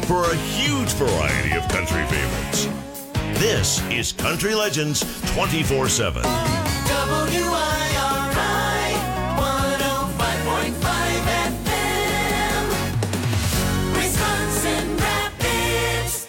for a huge variety of country favorites. This is Country Legends 24/7. WIRI 105.5 FM, Wisconsin Rapids.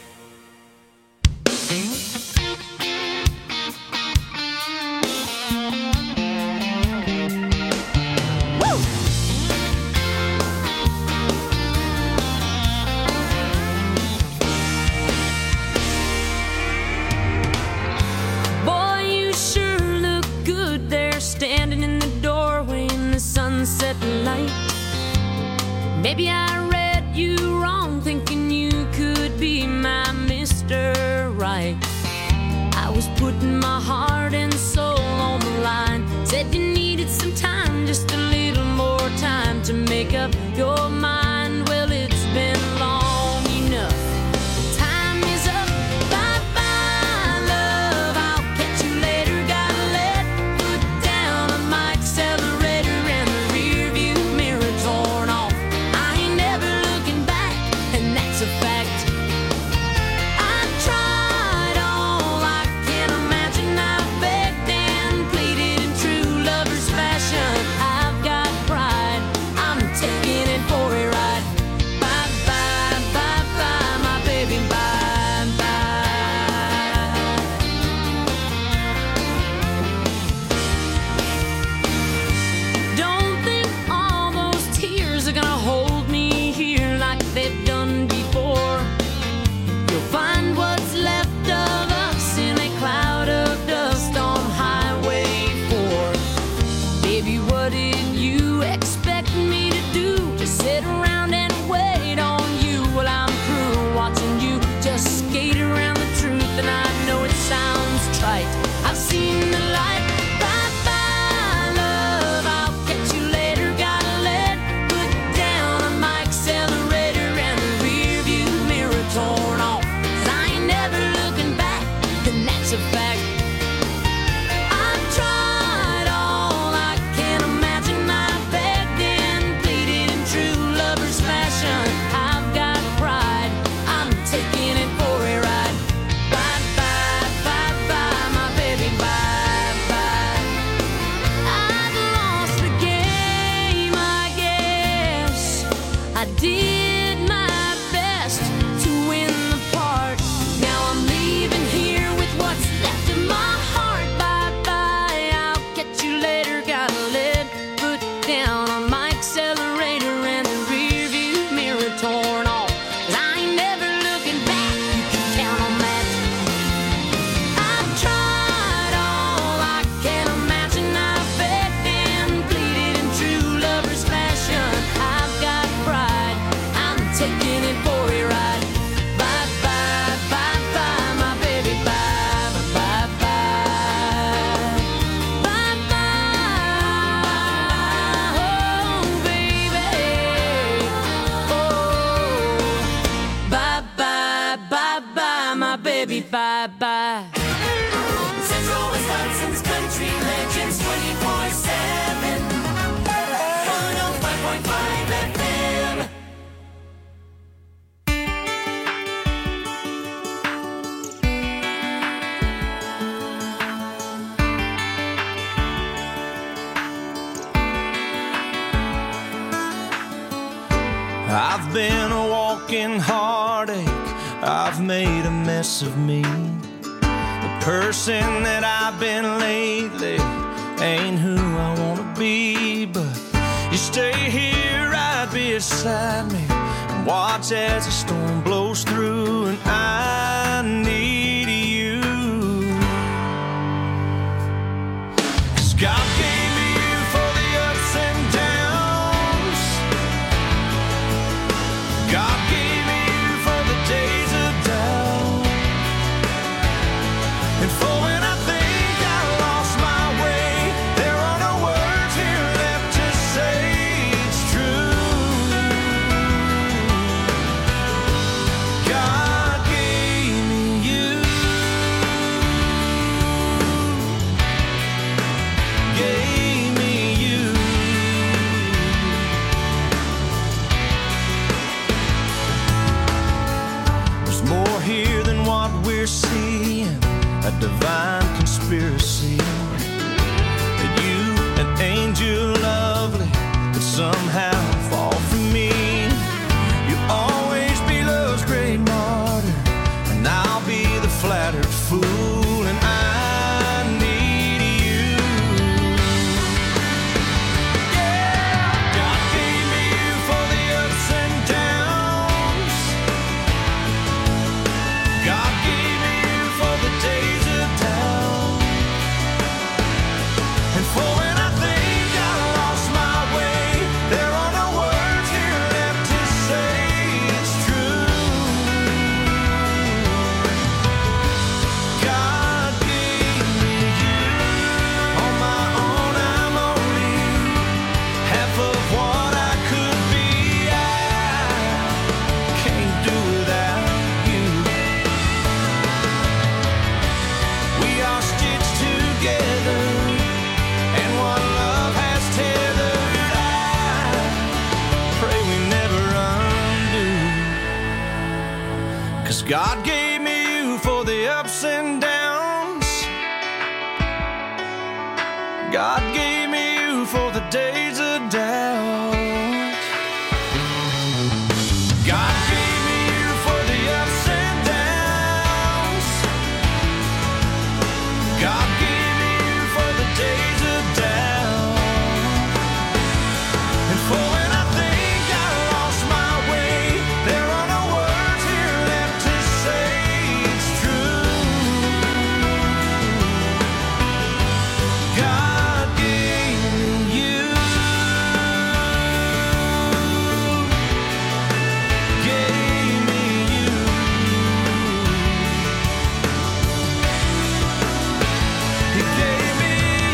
Standing in the doorway in the sunset light. Maybe I read you wrong, thinking you could be my Mr. Right. I was putting my heart and soul on the line. Said you needed some time, just a little more time to make up your mind. Well, it's been long enough. Time is up. Bye-bye, love. I'll catch you later. Gotta let foot down on my accelerator and the rear view mirror torn off. I ain't never looking back, and that's a fact. I've tried all I can imagine. I've begged and pleaded in true lover's fashion. I've got pride. I'm taking it for a ride. Bye-bye, bye-bye, my baby, bye-bye. Don't think all those tears are gonna hold me here like they've done before. You'll find what's left of us in a cloud of dust on Highway 4. Baby, what did you expect me to do? Just sit around and wait on you while I'm through watching you just skate around the truth. And I know it sounds trite, I've seen the light. Bye-bye, love, I'll catch you later. Gotta let foot down on my accelerator and the rear view mirror torn off. 'Cause I ain't never looking back, and that's a fact. I've tried all I can imagine. I've begged and pleaded in true lover's fashion. I've got pride. I'm taking it for a ride. Bye-bye, bye-bye, my baby, bye-bye. I've lost the game, I guess. I did my best to win the part. Now I'm leaving here with what's left of my heart. Bye-bye, I'll catch you later. Gotta let foot down on my accelerator and the rear view mirror torn off. 'Cause I ain't never looking back, you can count on that. I've tried all I can imagine. I've begged and pleaded in true lover's fashion. I've got pride. I'm taking it for a ride. Bye-bye, bye-bye, my baby, bye-bye, bye-bye. Bye-bye, oh, baby. Oh, bye-bye, bye-bye, my baby, bye-bye. Central Wisconsin's Country Legends 24/7, 105.5 FM. I've been a walking heartache. I've made a mess of me. The person that I've been lately ain't who I wanna be. But you stay here right beside me and watch as the storm blows through. And I need you. 'Cause God gave me you for the ups and downs. God gave me you for the days of doubt, and for when I think I lost my way. There are no words here left to say. It's true. God gave a divine conspiracy. That you, an angel lovely, could somehow fall for me. You'll always be love's great martyr, and I'll be the flattered fool, and I need you. Yeah, God gave me you for the ups and downs. God gave me you for the days of doubt, and for when I think I lost my way, there are no words here left to say it's true. God gave me you. On my own, I'm only half of what I could be. I can't do without you. We are stitched together, and one love has tethered. I pray we never undo. 'Cause God gave me you for the ups and downs. God gave me you for the days of doubt. God gave me you for the ups and downs. God gave me you for the days of doubt. And for when I think I lost my way, there are no words here left to say it's true. God gave me you. Gave me you. He gave me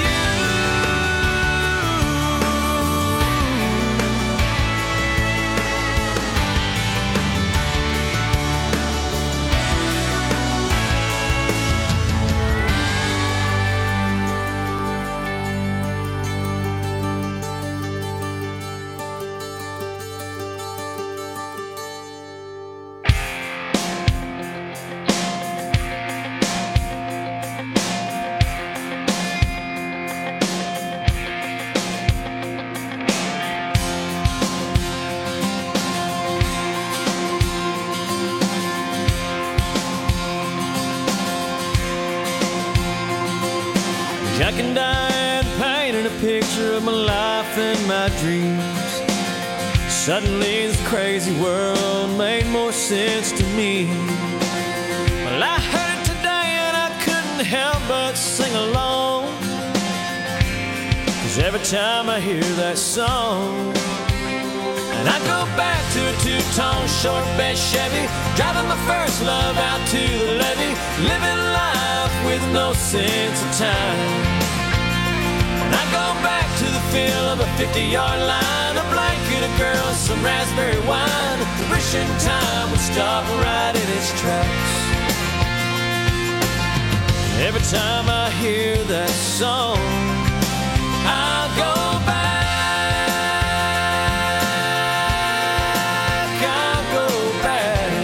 Jack and Diane painted a picture of my life and my dreams. Suddenly this crazy world made more sense to me. Well, I heard it today and I couldn't help but sing along. 'Cause every time I hear that song, and I go back to a two-tone short bed Chevy, driving my first love out to the levee, living life with no sense of time. And I go back to the feel of a 50-yard line, a blanket, a girl, and some raspberry wine, wishing time would stop right in its tracks. Every time I hear that song, I'll go back, I'll go back.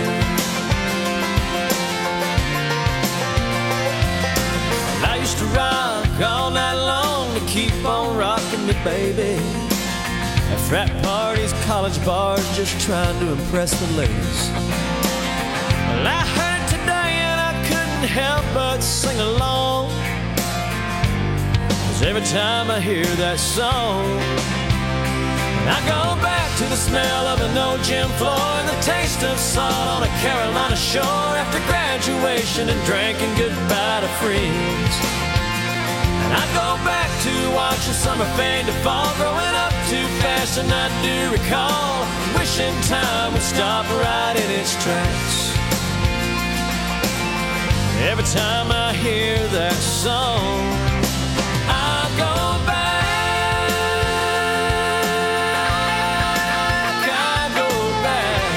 I used to rock all night long to keep on rocking me, baby. At frat parties, college bars, just trying to impress the ladies. Well, I heard it today and I couldn't help but sing along. 'Cause every time I hear that song, I go back to the smell of an old gym floor and the taste of salt on a Carolina shore after graduation and drinking goodbye to friends. And I go back to watching summer fade to fall, growing up too fast, and I do recall wishing time would stop right in its tracks. Every time I hear that song, I go back, I go back.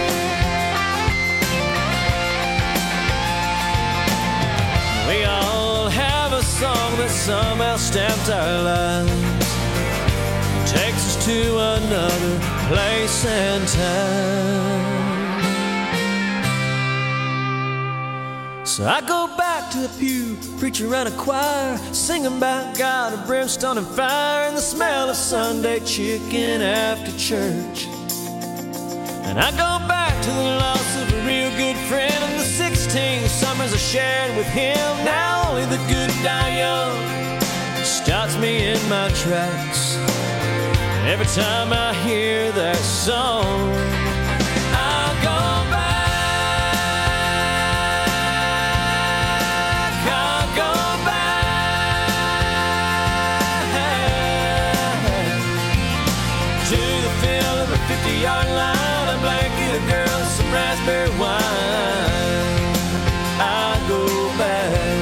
We all have a song that somehow stamped our lives, takes us to another place and time. So I go back to the pew, preacher and a choir, singing about God and brimstone and fire, and the smell of Sunday chicken after church. And I go back to the loss of a real good friend, and the 16 summers I shared with him. Now only the good die young stops me in my tracks. Every time I hear that song, I go back. Yard line, a blanket, a girl, some raspberry wine. I go back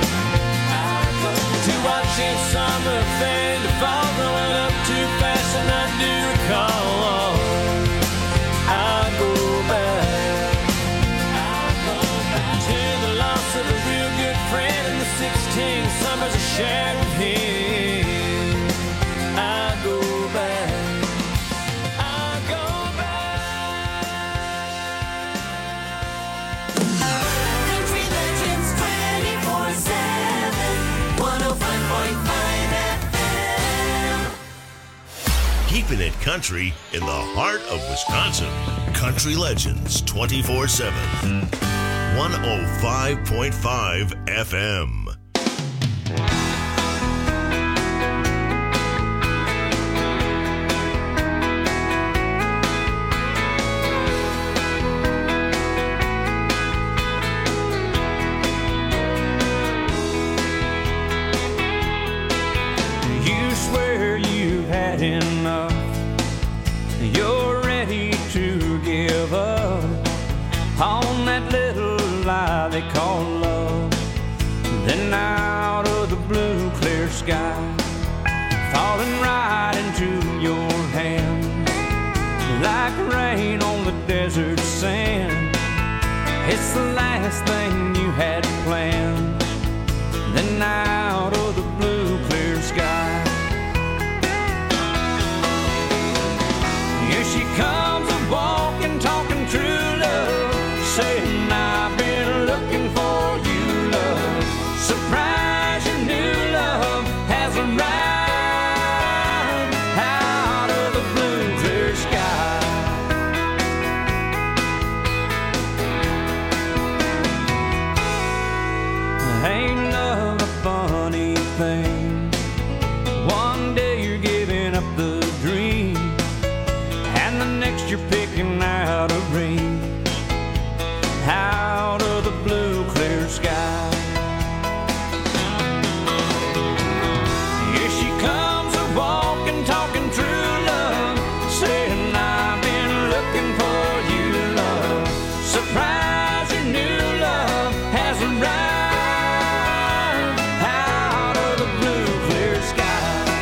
to watching summer fade to fall, growing up too fast, and I do recall. I go back to the loss of a real good friend and the 16 summers I shared with him. I go back. Keeping it country in the heart of Wisconsin. Country Legends 24/7. 105.5 FM. You swear you had enough. You're ready to give up on that little lie they call love. Then out of the blue clear sky, falling right into your hand, like rain on the desert sand. It's the last thing you had planned. Then out of the blue clear sky, here she comes a-walking, talking true love, saying I've been looking for you, love. Surprise, your new love has arrived out of the blue clear sky. Ain't love a funny thing? One day you're giving up the dream, and the next you're picking out a ring out of the blue clear sky. Here she comes a-walking, talking true love, saying I've been looking for you, love. Surprise, your new love has arrived out of the blue clear sky.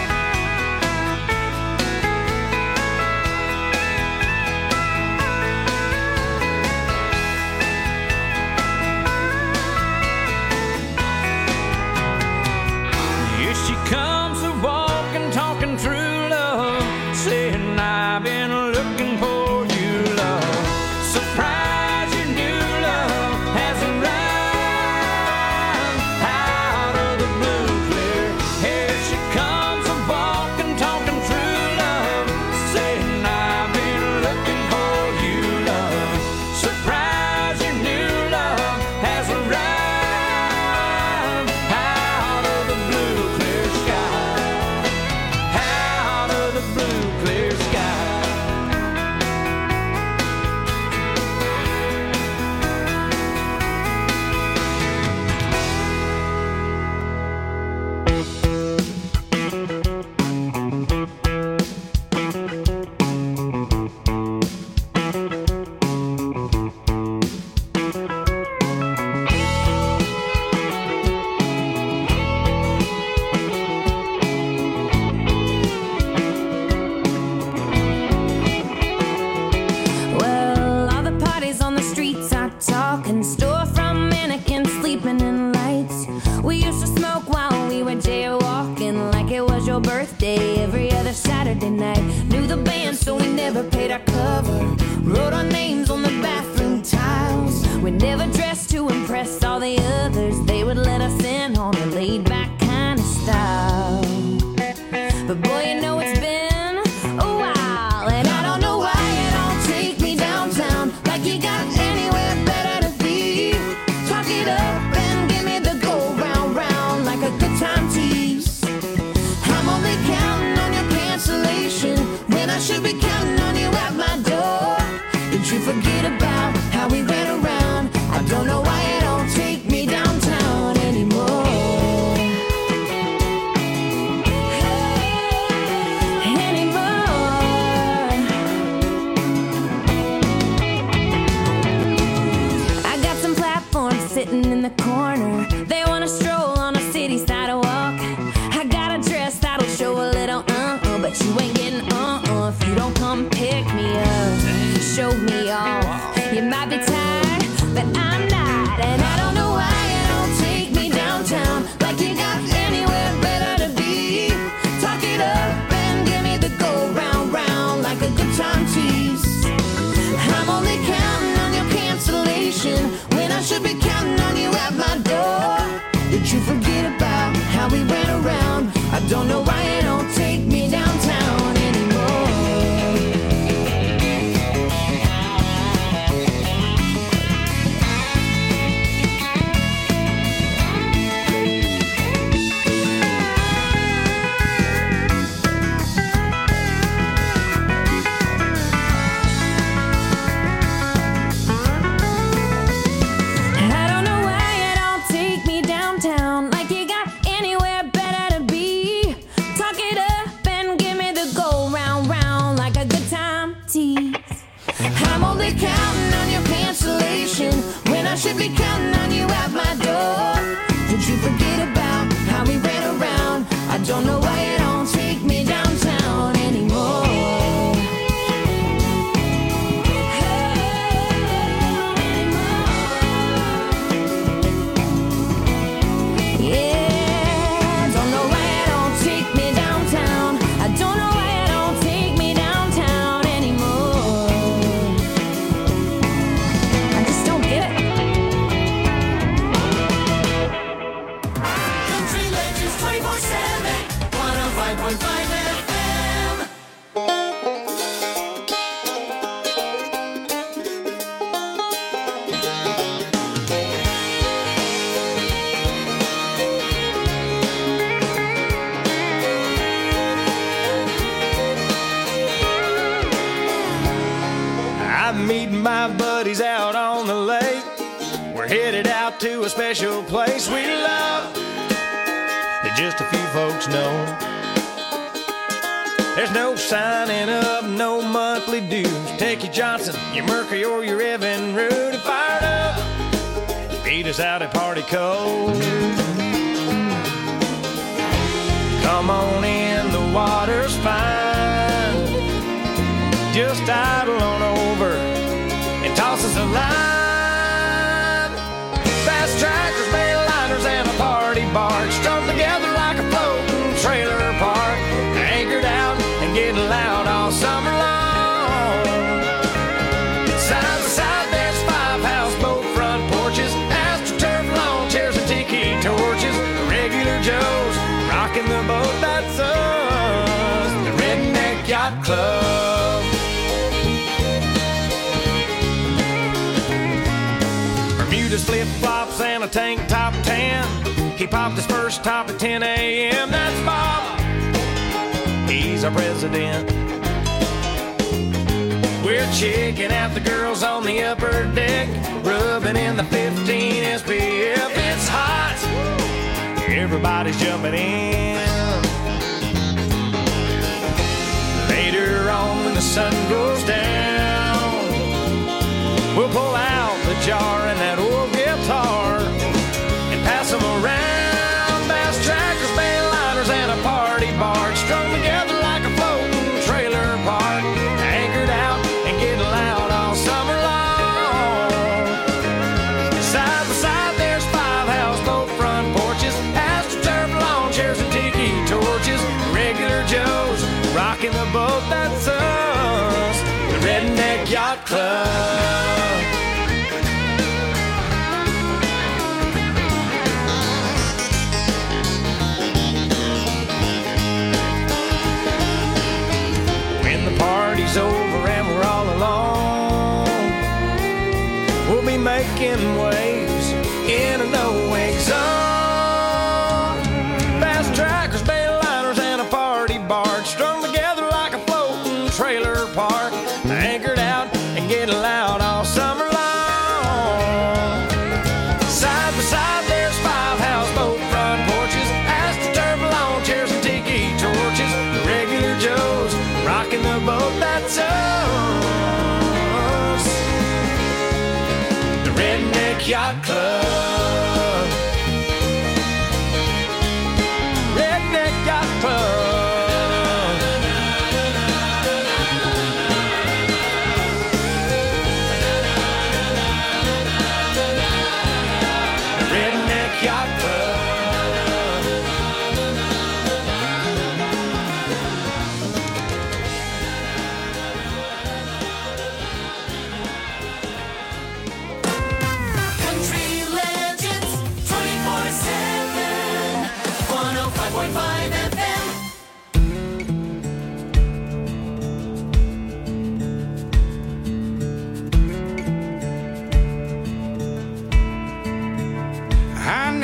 Here she comes a-walking, talking true love, saying I've been looking for you, love. Surprise, your new love has arrived out of the blue clear. Here she comes a-walking, talking true love, saying I've been looking for you, love. Surprise, your new love has arrived out of the blue clear sky, out of the blue clear sky. Well, all the parties on the streets are talking, storefront mannequins sleeping in lights. We used to smoke while we were jaywalking, like it was your birthday every other Saturday night. Knew the band, so we never paid our cover. Wrote our names on the bathroom tiles. We never dressed to impress all the corner. They wanna stroll on a city sidewalk. I got a dress that'll show a little but you ain't getting if you don't come pick me up, show me off. You might be tired, but I'm not, and I don't know why you don't take me downtown like you got anywhere better to be. Talk it up and give me the go round round like a good time tease. I'm only counting on your cancellation when I should be counting on you at my door. Did you forget about how we ran around? I don't know why you don't take me downtown anymore. I don't know why you don't take me downtown like you got anywhere better to be. Talk it up and give me the go round round like a good time tease. I'm only counting on your cancellation when I should be counting on you at my door. Did you forget about how we ran around? I don't know why you don't take me downtown anymore. Yeah, don't know why you don't take me downtown. I don't know why you don't take me downtown anymore. I just don't get it. Country Legends 24/7, 105.5 FM. I'm meeting my buddies out on the lake. We're headed out to a special place we love that just a few folks know. There's no signing up, no monthly dues. Take your Johnson, your Mercury, or your Evan Rude and fired up. Beat us out at Party Cove. Come on in, the water's fine. Just idle on over and toss us a line. Fast tractors, mainliners, and a party barge strung together like a floating trailer park. Anchored out and getting loud all summer long. Side by side, there's 5 houseboat front porches, astroturf lawn chairs and tiki torches. Regular Joes rocking the boat, that's us, the Redneck Yacht Club. Bermuda's flip-flops and a tank top tan. He popped his first top at 10 a.m. That's Bob. He's our president. We're checking out the girls on the upper deck, rubbing in the 15 SPF. It's hot. Everybody's jumping in. Later on when the sun goes down, we'll pull out the jar and that old guitar and pass them around. Bass trackers, mainliners, and a party barge strung together like a floating trailer park. Anchored out and getting loud all summer long. Side by side, there's 5 houseboat front porches, astroturf lawn chairs and tiki torches. Regular Joes rocking the boat, that's us, the Redneck Yacht Club. When the party's over and we're all alone, we'll be making waves in a no-wake zone. Fast trackers, mainliners, and a party barge strung together like a floating trailer park. Anchored out and getting loud all summer long. Side by side, there's 5 houseboat front porches, astroturf lawn chairs and tiki torches. Regular Joes rocking the boat, that's us, the Redneck Yacht Club.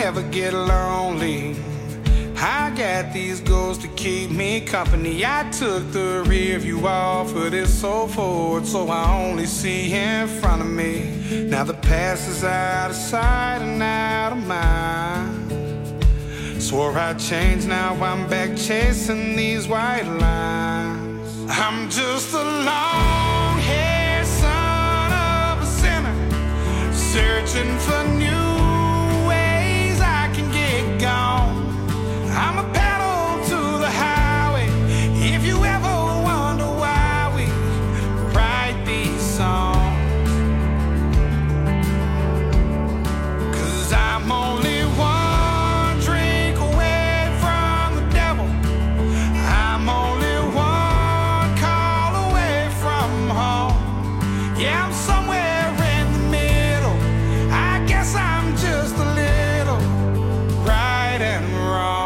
ever get lonely, I got these goals to keep me company. I took the rear view off of this old Ford, so I only see in front of me. Now the past is out of sight and out of mind. Swore I'd change, now I'm back chasing these white lines. I'm just a long-haired son of a sinner, searching for new ways I can get gone. I'm a pedal to the highway. If you ever wonder why we write these songs, 'cause I'm only one drink away from the devil. I'm only one call away from home. Yeah, I'm somewhere in the middle. I guess I'm just a little right and wrong.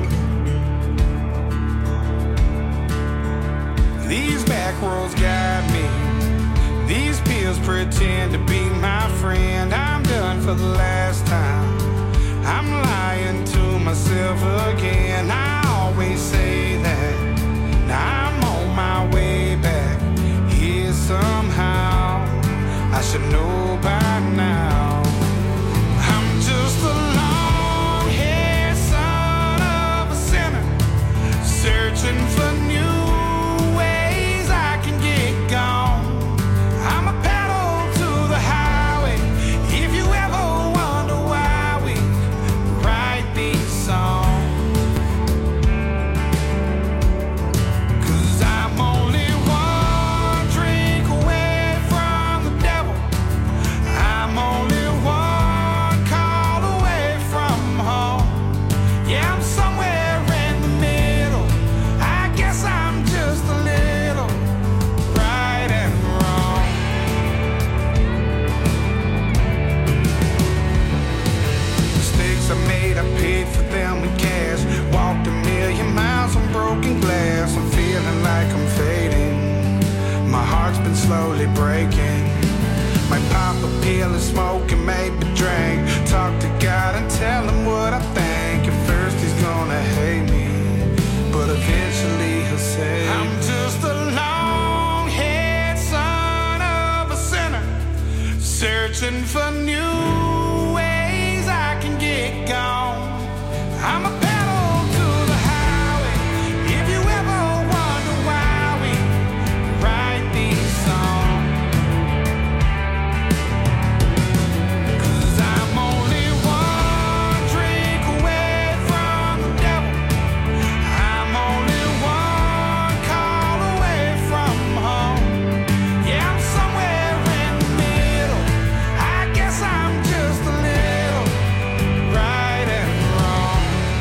These back roads got me. These pills pretend to be my friend. I'm done for the last time. I'm lying to myself again. I always say that. Now I'm on my way back here somehow. I should know by now. I'm just a long-haired son of a sinner, searching for new ways I can get gone. I'm a pedal to the highway. If you ever wonder why we write these songs, 'cause I'm only one drink away from the devil. I'm only one call away from home. Yeah, I'm somewhere in the middle. I guess I'm just a little right and wrong. Mistakes I made, I paid for them with cash. Walked a million miles on broken glass. I'm feeling like I'm fading. My heart's been slowly breaking. Might pop a pill and smoke and maybe drink. Talk to God and tell him what I think. At first he's gonna hate me, but eventually he'll say, I'm just a long-haired son of a sinner, searching for new ways I can get gone. I'm a pedal to the highway. If you ever wonder why we write these songs, 'cause I'm only one drink away from the devil. I'm only one call away from home. Yeah, I'm somewhere in the middle. I guess I'm just a little right and wrong.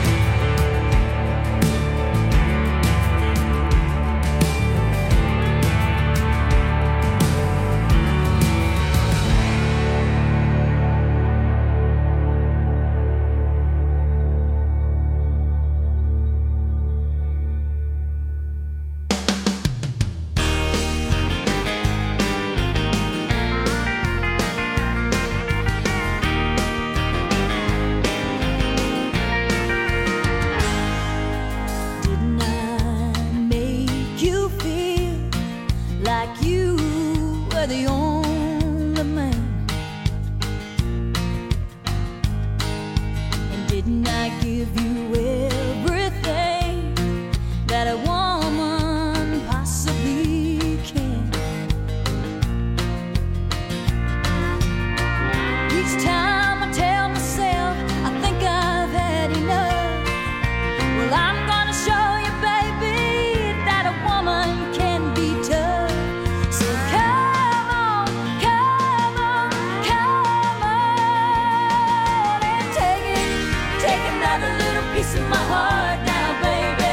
Didn't I make you feel like you were the only man? And didn't I give you everything that a woman possibly can? Each time I tell myself I think I've had enough, well, I'm gonna show you, baby, that a woman can be tough. So come on, come on, come on, and take another little piece of my heart now, baby.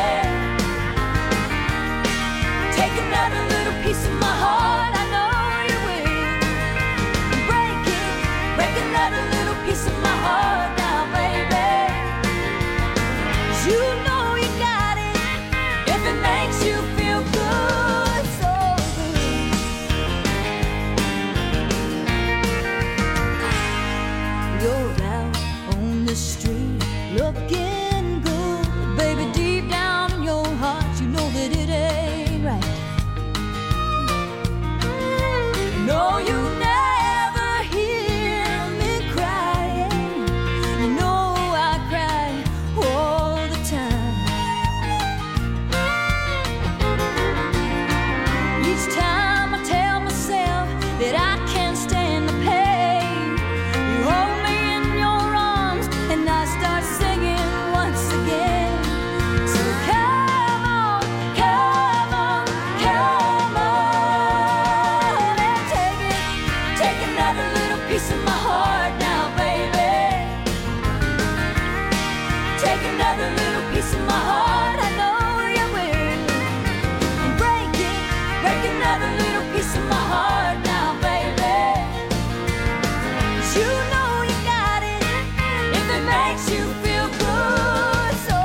Take another little piece of my heart, I know you will. Break it, break another little piece of my heart now, baby. Take another little piece of my heart, I know you will. And break another little piece of my heart now, baby. 'Cause you know you got it, if it makes you feel good, so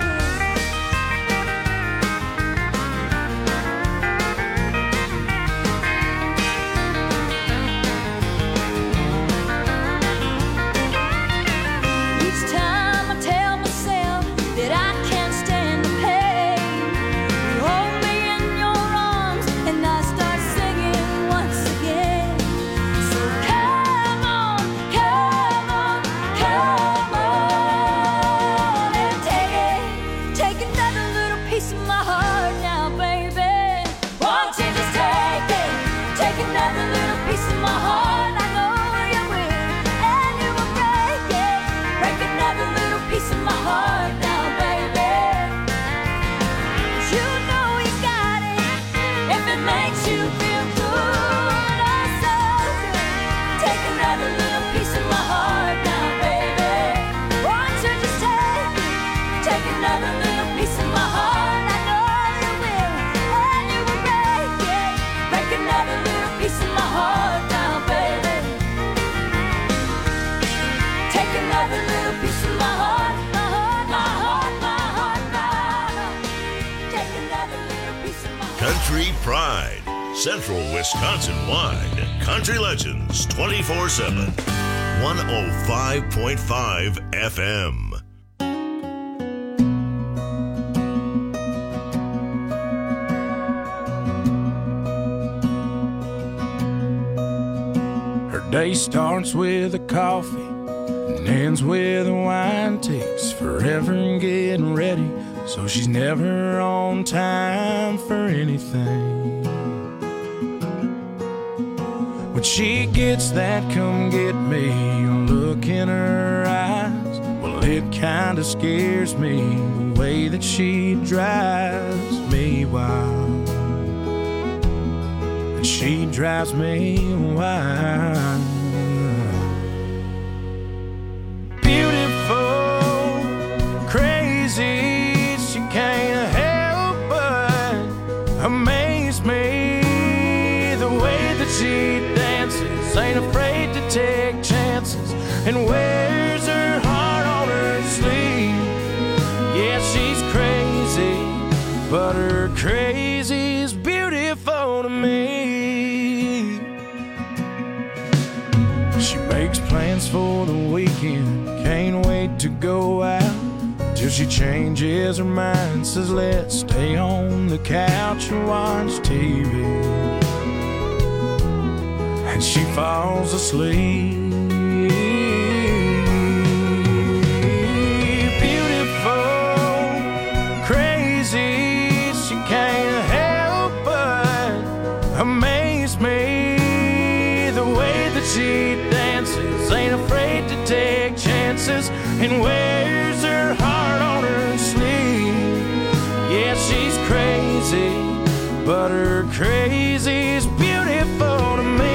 each time I tell myself that I can't stand the pain, you hold me in your arms and I start singing once again. So come on, come on, come on and take another little piece of my heart now, baby. Won't you just take another little piece of my heart? I know you will, and you will break another little piece of my heart now, baby. 'Cause you know you got it, if it makes you feel good, oh so good. Take another little piece of my heart now, baby. Won't you just take another little piece of my heart? I know you will, and you will break another little piece of my heart now, baby. Take another little piece of my heart, my heart, my heart, my heart, my heart. Take another little piece of my heart. Country Pride, Central Wisconsin wide. Country Legends 24/7. 105.5 FM. Her day starts with a coffee and ends with a wine. Takes forever in getting ready, so she's never on time for anything. When she gets that come get me look in her eyes, well, it kinda scares me the way that she drives me wild. And she drives me wild. Beautiful, crazy, she can't help but amaze me. The way that she dances, ain't afraid to take chances, and wears her heart on her sleeve. Yeah, she's crazy, but her crazy's beautiful to me. She makes plans for the weekend, can't wait to go out, till she changes her mind, says let's stay on the couch and watch TV. And she falls asleep. Beautiful, crazy, she can't help but amaze me. The way that she dances, ain't afraid to take chances, and wears her heart on her sleeve. Yeah, she's crazy, but her crazy's beautiful to me.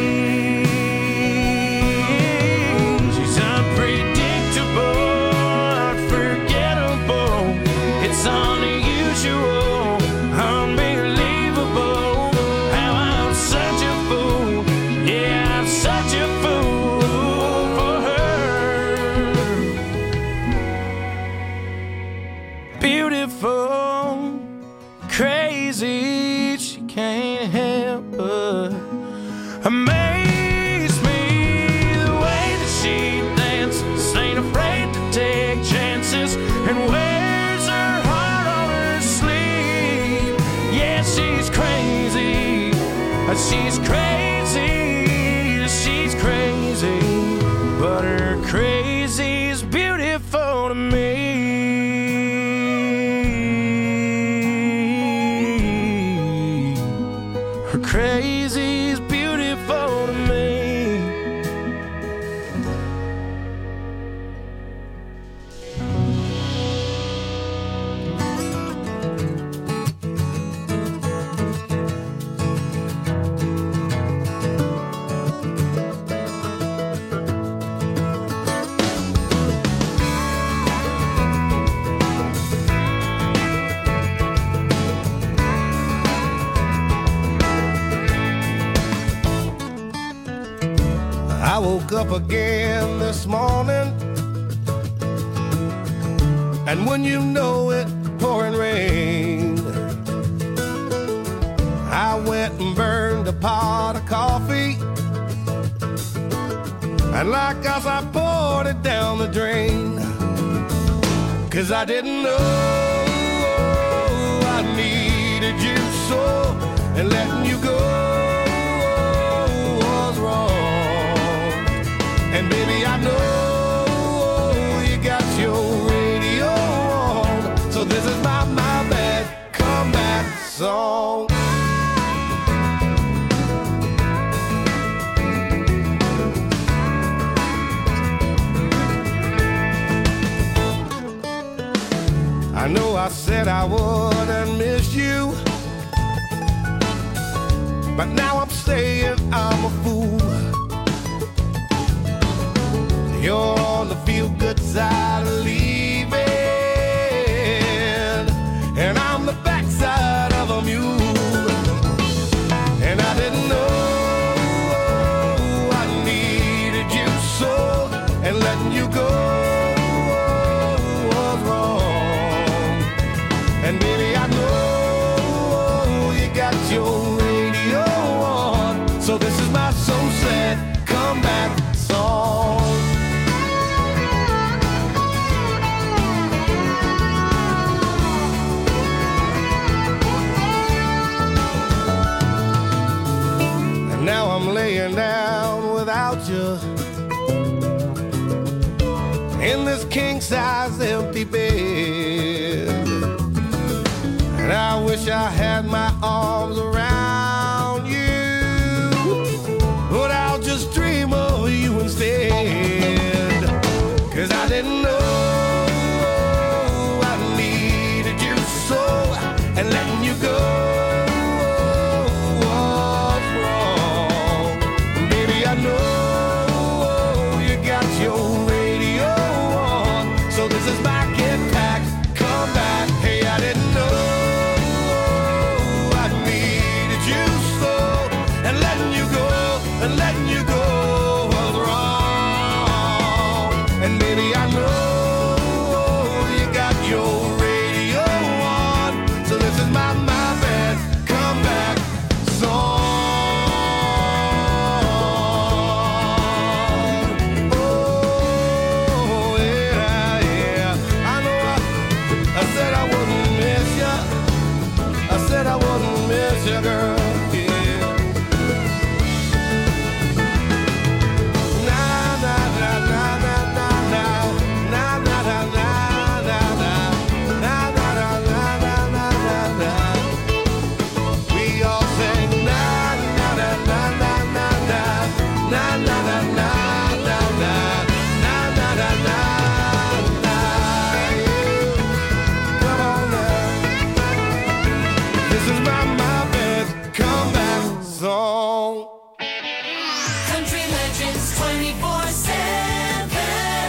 She's unpredictable, unforgettable. It's unusual, unbelievable. How I'm such a fool, yeah, I'm such a fool for her. Beautiful, crazy, she can't help but amaze me. The way that she dances, ain't afraid to take chances, and wears her heart on her sleeve. Yeah, she's crazy, she's crazy, she's crazy, but her crazy's beautiful to me. Her crazy's beautiful to me. up again this morning, and when you know it, pouring rain, I went and burned a pot of coffee, and like us I poured it down the drain, 'cause I didn't know I needed you so, and letting you go was wrong. And baby, I know you got your radio on, so this is my bad comeback song. I know I said I wouldn't miss you, but now I'm saying I'm a fool. You're on the feel-good side of leaving, and I'm the backside of a mule. And I didn't know I needed you so, and letting you go was wrong. And baby, I know you got your radio on, so this is my so sad comeback song. And now I'm laying down without you in this king-size empty bed, and I wish I had my arms around you, but I'll just dream of you instead. 'Cause I didn't know I needed you so, and letting you go was wrong. Baby, I know you got your radio on, so this is my get back, come back. Hey, I didn't know and letting you go was wrong. And baby, I know you got your radio on, so this is my bad comeback song. Oh yeah, yeah. I know I said I wouldn't miss you. I said I wouldn't miss you, girl. Country Legends 24/7.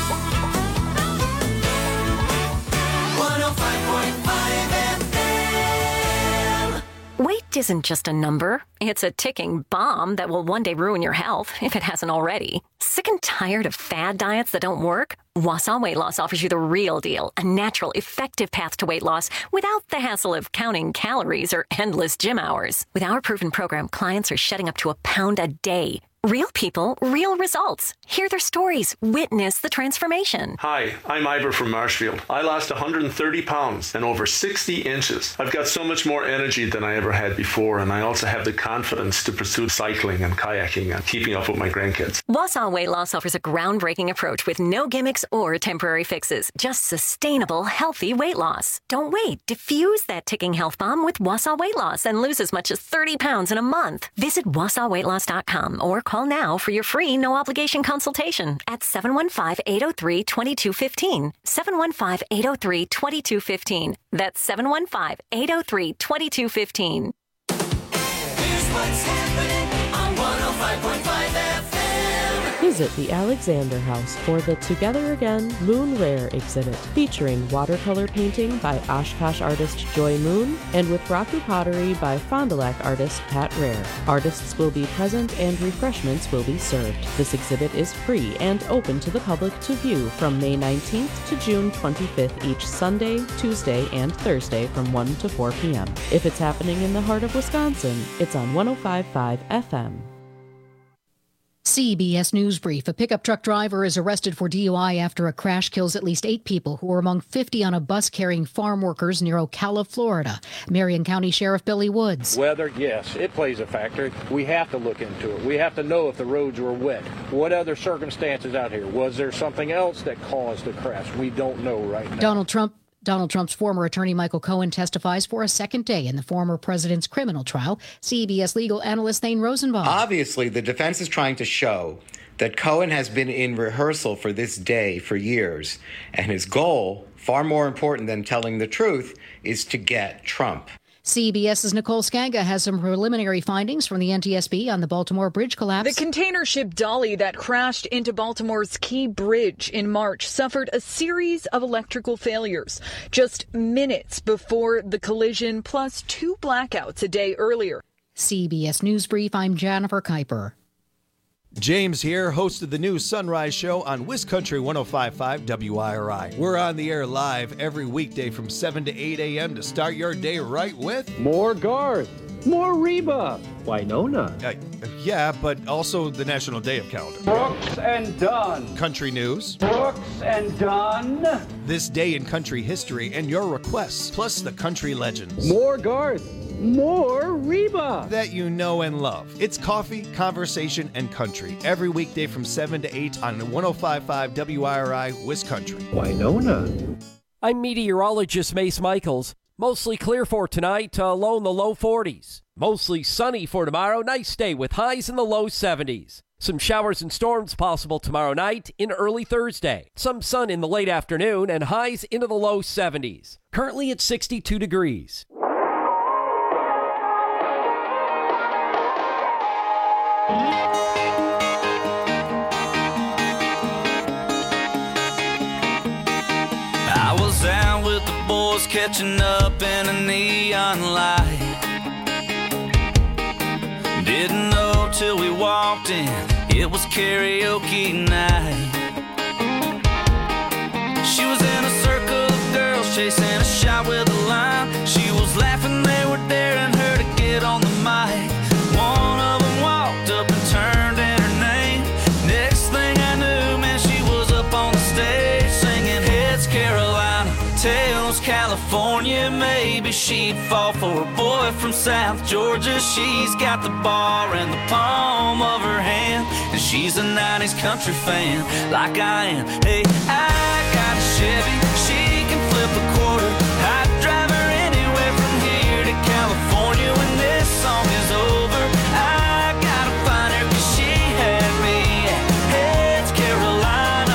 105.5 FM. Weight isn't just a number. It's a ticking bomb that will one day ruin your health, if it hasn't already. Sick and tired of fad diets that don't work? Wausau Weight Loss offers you the real deal, a natural, effective path to weight loss without the hassle of counting calories or endless gym hours. With our proven program, clients are shedding up to a pound a day. Real people, real results. Hear their stories. Witness the transformation. Hi, I'm Ivor from Marshfield. I lost 130 pounds and over 60 inches. I've got so much more energy than I ever had before, and I also have the confidence to pursue cycling and kayaking and keeping up with my grandkids. Wausau Weight Loss offers a groundbreaking approach with no gimmicks or temporary fixes, just sustainable, healthy weight loss. Don't wait. Diffuse that ticking health bomb with Wausau Weight Loss and lose as much as 30 pounds in a month. Visit WausauWeightLoss.com or call now for your free no-obligation consultation at 715-803-2215. 715-803-2215. That's 715-803-2215. Here's what's happening on 105.5 FM. Visit the Alexander House for the Together Again Moon Rare exhibit, featuring watercolor painting by Oshkosh artist Joy Moon and with Raku pottery by Fond du Lac artist Pat Rare. Artists will be present and refreshments will be served. This exhibit is free and open to the public to view from May 19th to June 25th each Sunday, Tuesday, and Thursday from 1 to 4 p.m. If it's happening in the heart of Wisconsin, it's on 105.5 FM. CBS News Brief. A pickup truck driver is arrested for DUI after a crash kills at least 8 people who were among 50 on a bus carrying farm workers near Ocala, Florida. Marion County Sheriff Billy Woods. Weather, yes, it plays a factor. We have to look into it. We have to know if the roads were wet. What other circumstances out here? Was there something else that caused the crash? We don't know right now. Donald Trump's former attorney Michael Cohen testifies for a second day in the former president's criminal trial. CBS legal analyst Thane Rosenbaum. Obviously, the defense is trying to show that Cohen has been in rehearsal for this day for years, and his goal, far more important than telling the truth, is to get Trump. CBS's Nicole Skanga has some preliminary findings from the NTSB on the Baltimore bridge collapse. The container ship Dolly that crashed into Baltimore's Key Bridge in March suffered a series of electrical failures just minutes before the collision, plus 2 blackouts a day earlier. CBS News Brief, I'm Jennifer Kuiper. James here, host of the new Sunrise Show on WisCountry 105.5 WIRI. We're on the air live every weekday from 7 to 8 a.m. to start your day right with more Garth, more Reba, Winona. Yeah, but also the National Day of Calendar. Brooks and Dunn. Country news. Brooks and Dunn. This day in country history and your requests, plus the country legends. More Garth. More Reba that you know and love. It's coffee, conversation, and country every weekday from 7 to 8 on 105.5 WIRI WisCountry. Winona. I'm meteorologist Mace Michaels. Mostly clear for tonight, low in the low 40s. Mostly sunny for tomorrow. Nice day with highs in the low 70s. Some showers and storms possible tomorrow night in early Thursday. Some sun in the late afternoon and highs into the low 70s. Currently at 62 degrees. I was out with the boys catching up in a neon light. Didn't know till we walked in, it was karaoke night. She was in a circle of girls chasing a shot with a line. She was laughing, they were daring her to get on the mic. One of them walked up and turned in her name. Next thing I knew, man, she was up on the stage singing Heads Carolina, Tails California. Maybe she'd fall for a boy from South Georgia. She's got the bar in the palm of her hand, and she's a 90s country fan like I am. Hey, I got a Chevy, she can flip a quarter. I'd drive her anywhere from here to California. When this song is over, I gotta find her, 'cause she had me at Heads Carolina.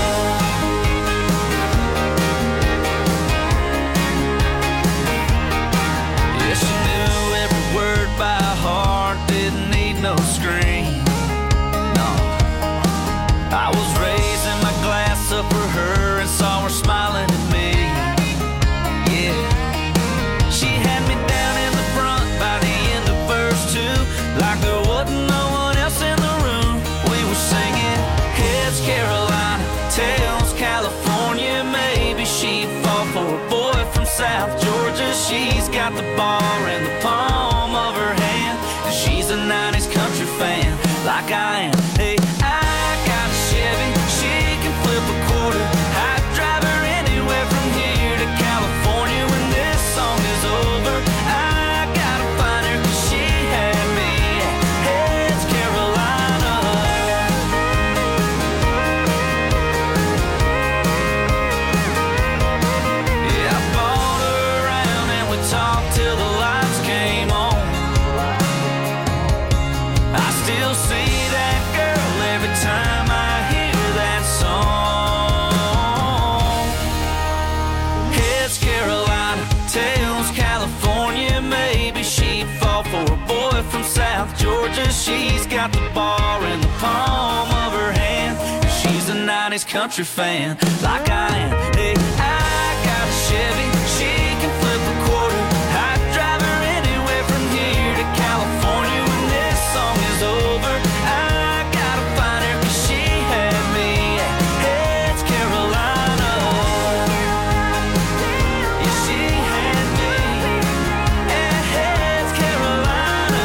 Yeah, she knew every word by heart, didn't need no screen. No, I was raising my glass up for her and saw her smiling at me. Yeah, she had me down in the front by the end of verse 2, like there wasn't no one else in the room. We were singing Heads Carolina, Tails California. Maybe she'd fall for a boy from South Georgia. She's got the bar in the palm of her hand, and she's a 90s country fan like I am. Hey, I got a Chevy, she can flip a quarter. I'd drive her anywhere from here to California. When this song is over, I gotta find her, 'cause she had me at Heads Carolina. Yeah, I bought her around and we talked till the lights came on. I still see that girl every time I hear that song. Heads Carolina, Tails California. Maybe she'd fall for a boy from South Georgia. She's got the bar in the palm of her hand. Johnny's country fan, like I am. Hey, I got a Chevy, she can flip a quarter. I'd drive her anywhere from here to California when this song is over. I gotta find her 'cause she had me. Hey, it's Carolina. Yeah, she had me. Hey, it's Carolina.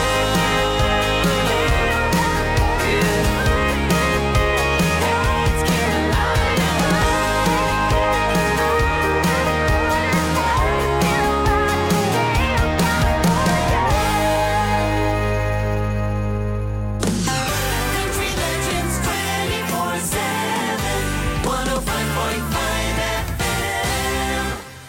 Country Legends 24/7, 105.5 FM.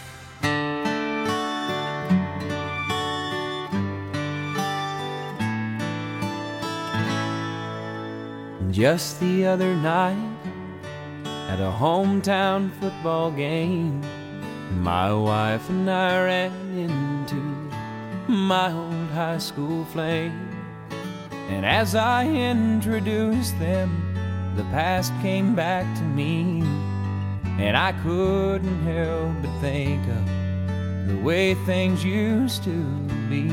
Just the other night, at a hometown football game, my wife and I ran into my old high school flame. And as I introduced them, the past came back to me, and I couldn't help but think of the way things used to be.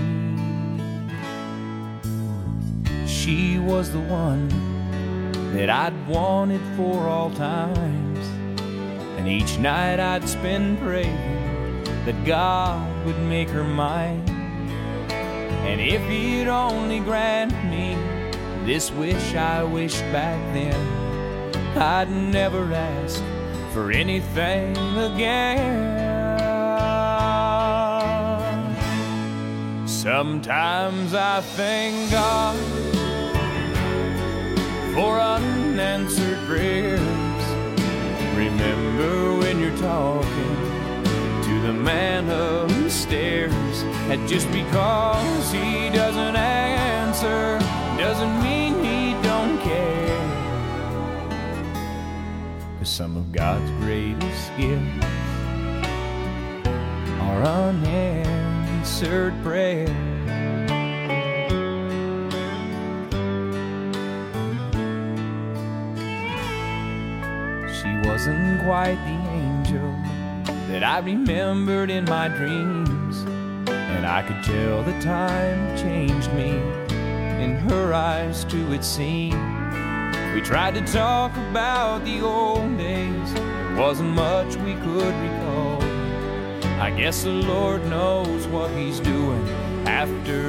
She was the one that I'd wanted for all times, and each night I'd spend praying that God would make her mine. And if he'd only grant me this wish I wished back then, I'd never ask for anything again. Sometimes I thank God for unanswered prayers. Remember when you're talking to the man upstairs, and just because he doesn't answer doesn't mean he don't care. 'Cause some of God's greatest gifts are unanswered prayers. She wasn't quite the angel that I remembered in my dreams, and I could tell the time changed me. In her eyes too it seemed. We tried to talk about the old days, there wasn't much we could recall. I guess the Lord knows what he's doing after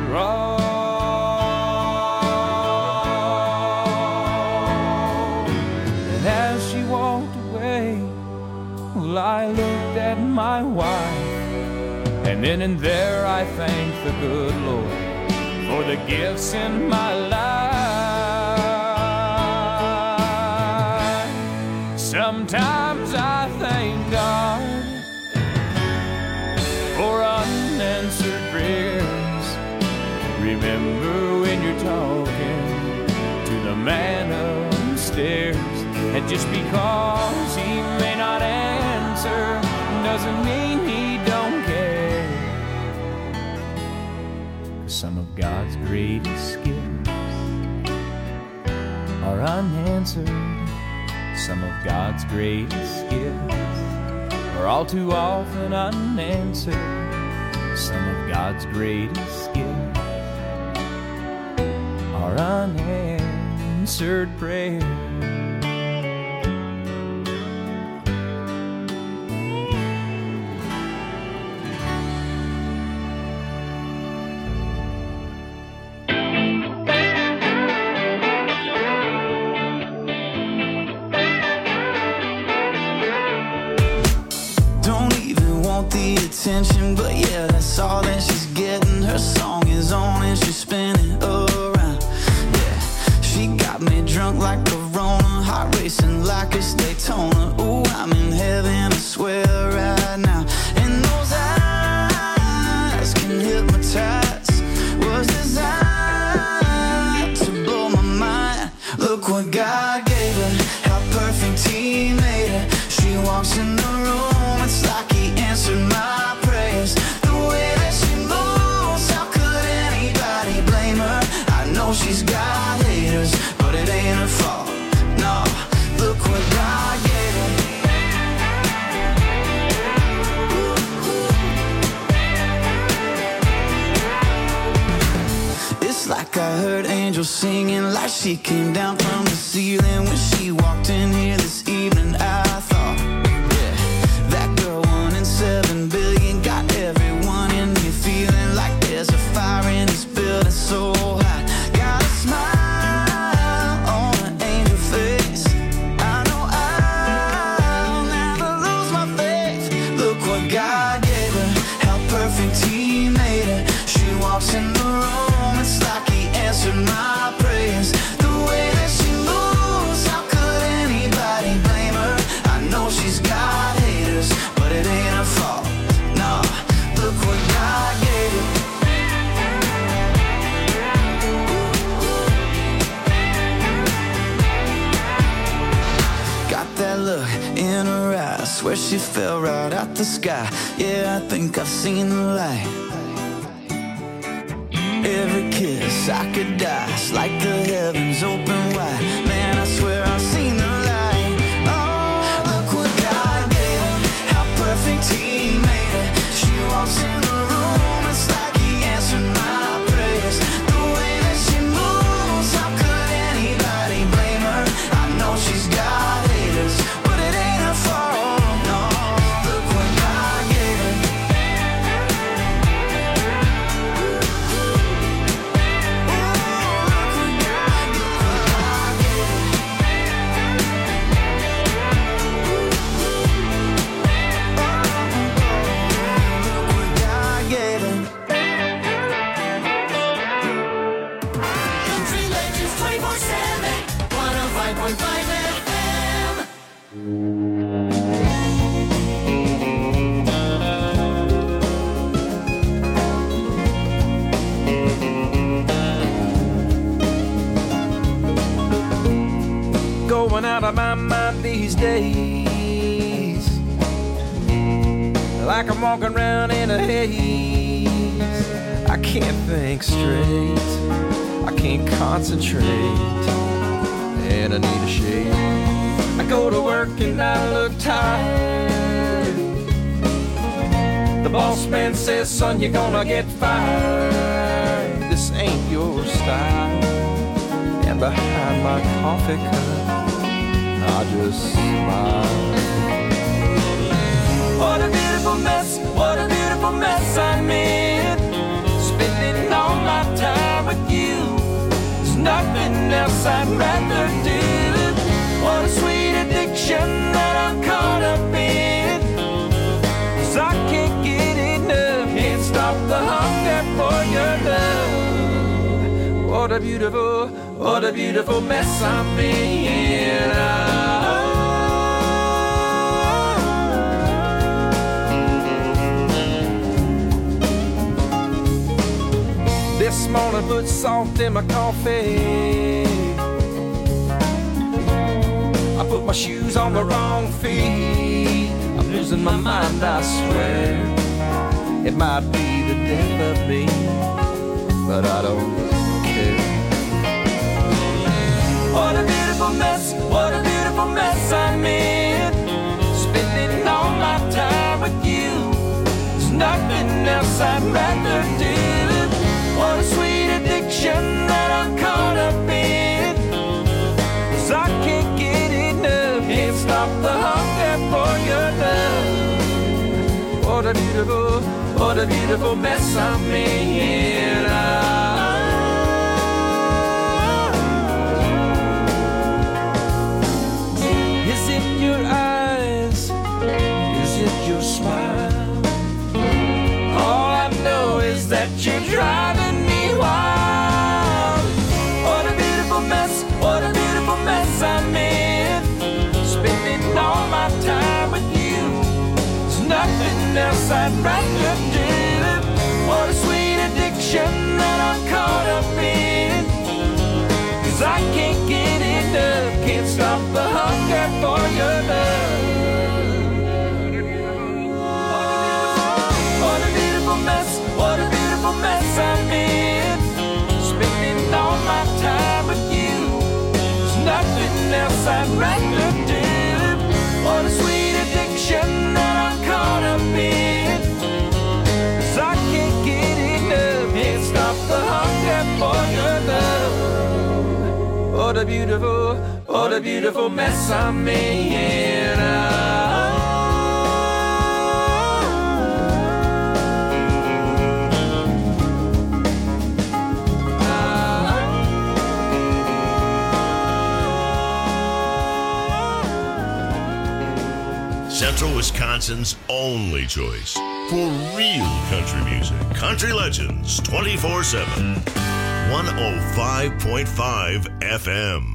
all. And as she walked away, well, I looked at my wife, and then and there I thanked the good Lord for the gifts in my life. Sometimes I thank God for unanswered prayers. Remember when you're talking to the man upstairs, and just because he may not answer doesn't mean he don't care. 'Cause some of God's greatest gifts are unanswered. Some of God's greatest gifts are all too often unanswered. Some of God's greatest gifts are unanswered prayers. The attention, but yeah, that's all that she's getting. Her song is on and she's spinning around. Yeah, she got me drunk like Corona, heart racing like it's Daytona. Ooh, I'm in heaven, I swear right now. And those eyes can hypnotize, was designed to blow my mind. Look what God gave her, how perfect He made her. She walks in the room, it's like He answered my prayers. The way that she moves, how could anybody blame her? I know she's got haters, but it ain't her fault. No, look what singing like she came down from the ceiling when she walked in here this evening. I thought, yeah, that girl 1 in 7 billion got everyone in here feeling like there's a fire in this building so hot. Got a smile on an angel face. I know I'll never lose my faith. Look what God gave her, how perfect He made her. She walks in the room, it's like He answered my prayers. The way that she moves, how could anybody blame her? I know she's got haters, but it ain't her fault. No, look what God gave her. Got that look in her eyes, swear she fell right out the sky. Yeah, I think I've seen the light. Every kiss I could die, it's like the heavens open wide. Man, I swear I've seen the light. Oh, look what God gave her, how perfect He made her. She walks in the room, it's like He answered my prayers. The way that she moves, how could anybody blame her? I know she's got haters, but it ain't her fault. No, look what God gave her. Country Legends 24/7, 105.5 FM. Going out of my mind these days, like I'm walking around in a haze. I can't think straight, I can't concentrate, and I need a shave. I go to work and I look tired. The boss man says, son, you're gonna get fired. This ain't your style. And behind my coffee cup, I just smile. What a beautiful mess, what a beautiful mess I'm in. Spending all my time with you, there's nothing else I'd rather do. What a sweet addiction that I'm caught up in, 'cause I can't get enough, can't stop the hunger for your love. What a beautiful mess I'm in. This morning put salt in my coffee. I put my shoes on the wrong feet. I'm losing my mind, I swear. It might be the death of me, but I don't care. What a beautiful mess, what a beautiful mess I'm in. Spending all my time with you, there's nothing else I'd rather do. What a sweet addiction that I'm caught up in, 'cause I can't get enough, can't stop the hunger for your love. What a beautiful mess I'm in. Is it your eyes? Is it your smile? All I know is that you're driving me wild. What a beautiful mess, what a beautiful mess I'm in. Spending all my time with you, there's nothing else I'd rather do. What a sweet addiction that I'm caught up in, 'cause I can't get enough, can't stop the hunger for your love. What a beautiful mess, what a beautiful mess I'm in. Spending all my time with you, there's nothing else I'd rather do. What a sweet addiction that I'm caught up in, 'cause I can't get enough, can't stop the hunger for your love. a beautiful mess I'm in. Central Wisconsin's only choice for real country music. Country Legends 24/7. 105.5 FM.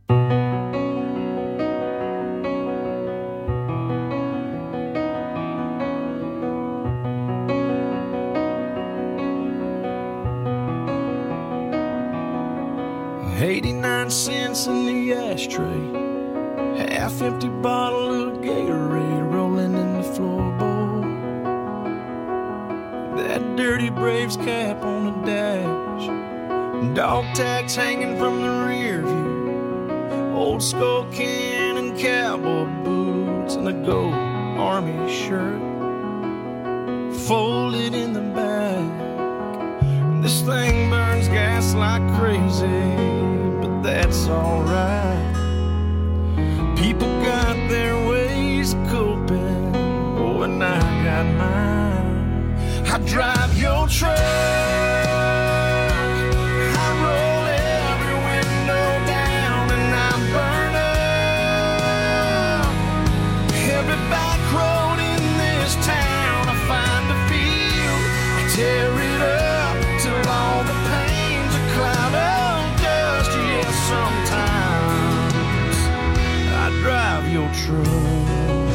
$0.89 in the ashtray. Half-empty bottle of Gatorade rolling in the floorboard. That dirty Braves cap on the dash. Dog tags hanging from the rear view. Old skull can and cowboy boots and a gold army shirt folded in the back. This thing burns gas like crazy, but that's alright. People got their ways of coping, oh, and I got mine. I drive your truck, I roll every window down, and I burn up every back road in this town. I find a field, I tear it up till all the pain's a cloud of dust. Yeah, sometimes drive your truck.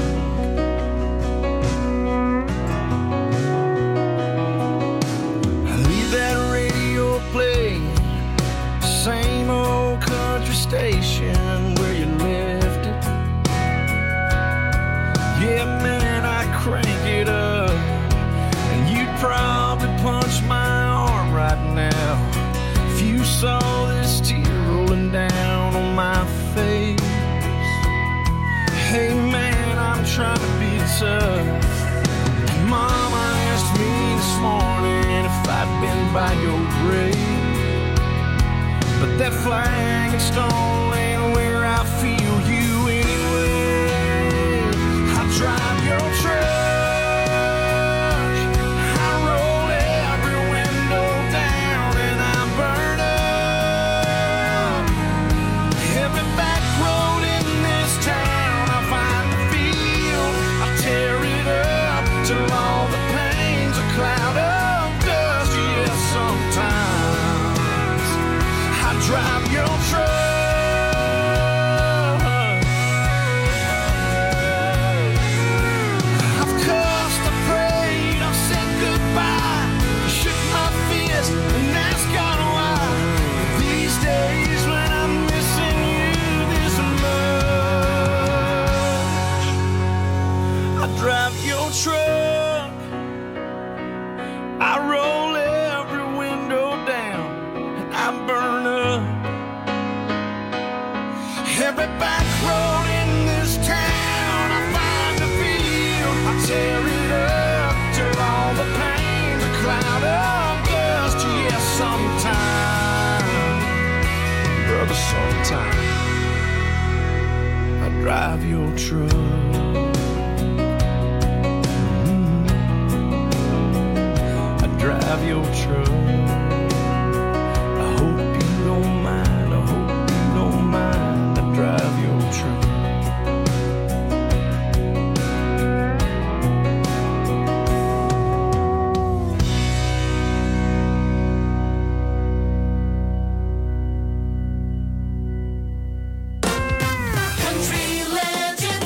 I leave that radio playing, same old country station where you left it. Yeah, man, I crank it up, and you'd probably punch my arm right now if you saw this tear rolling down on my face. Hey man, I'm trying to be tough. Mama asked me this morning if I'd been by your grave, but that flag and stone ain't where I feel you anyway. I drive your truck, I roll every window down, and I burn up every back road in this town. Tear it up till all the pain's a cloud of dust. Yeah, sometimes I drive your truck. I've cussed, I prayed, I've said goodbye, shook my fist and asked God why. These days when I'm missing you this much, I drive your truck, I roll every window down, and I burn up every back road in this town. I find a field, I tear it up till all the pain's a cloud of dust. Yeah, sometime, brother, sometime I drive your truck. Drive your truck. I hope you don't mind, I hope you don't mind. I drive your truck. Country Legends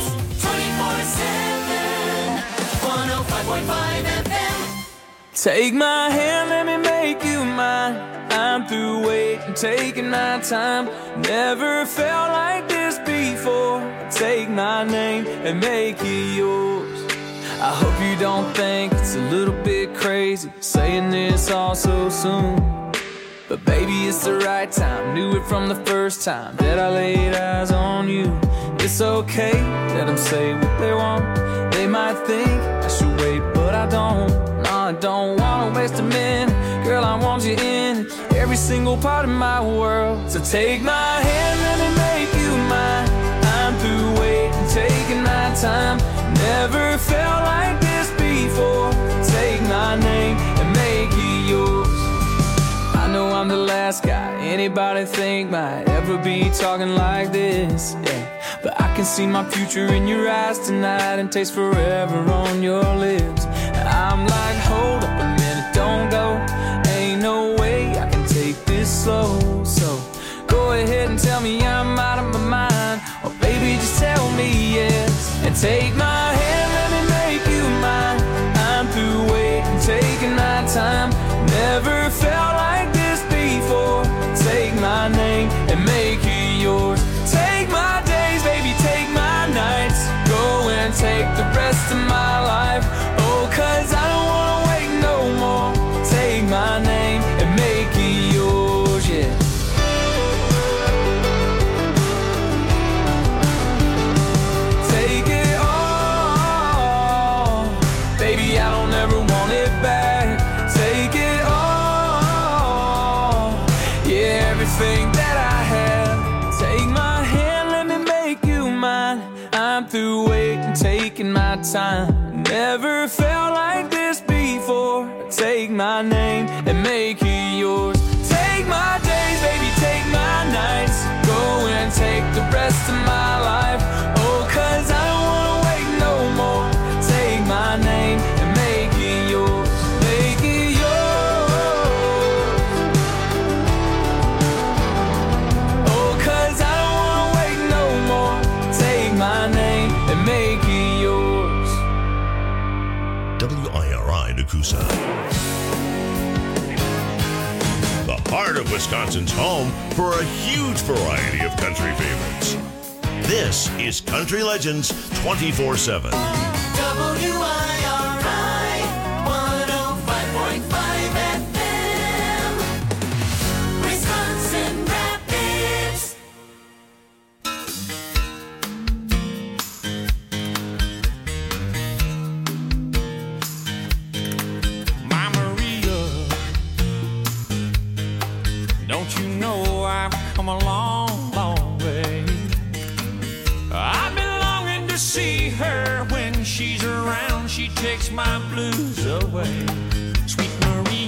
24/7, 105.5 FM. Take my hand, let me make you mine. I'm through waiting, taking my time. Never felt like this before. Take my name and make it yours. I hope you don't think it's a little bit crazy saying this all so soon. But baby, it's the right time. Knew it from the first time that I laid eyes on you. It's okay, let them say what they want. They might think I should wait, but I don't. No, I don't wanna waste a minute. Girl, I want you in every single part of my world. So take my hand, let me make you mine. I'm through waiting, taking my time. Never felt like this before. Take my name and make it yours. I know I'm the last guy anybody think might ever be talking like this, yeah. But I can see my future in your eyes tonight and taste forever on your lips. I'm like, hold up a minute, don't go. Ain't no way I can take this slow. So go ahead and tell me I'm out of my mind, or baby just tell me yes. And take my hand, let me make you mine. I'm through waiting, taking my time. Never felt like this before. Take my name and make it yours. Take my days, baby, take my nights. Go and take the rest of my life. Oh, 'cause I don't wanna wait no more. Take my name and make it yours, yeah. Take it all, baby, I don't ever want it back. Take it all, yeah, everything that I have. Take my hand, let me make you mine. I'm through waiting, taking my time. Never felt like this before. Take my name and make it yours. Take my days, baby, take my nights. Go and take the rest of my life. Oh, 'cause I don't wanna wait no more. Take my name and make it yours. Make it yours. Oh, 'cause I don't wanna wait no more. Take my name and make it yours. WIRI Nakusa. The heart of Wisconsin's home for a huge variety of country favorites. This is Country Legends 24/7. WIRI 105.5 FM, Wisconsin Rapids. My Maria, don't you know I've come a long, long way. I've been longing to see her. When she's around, she takes my blues away.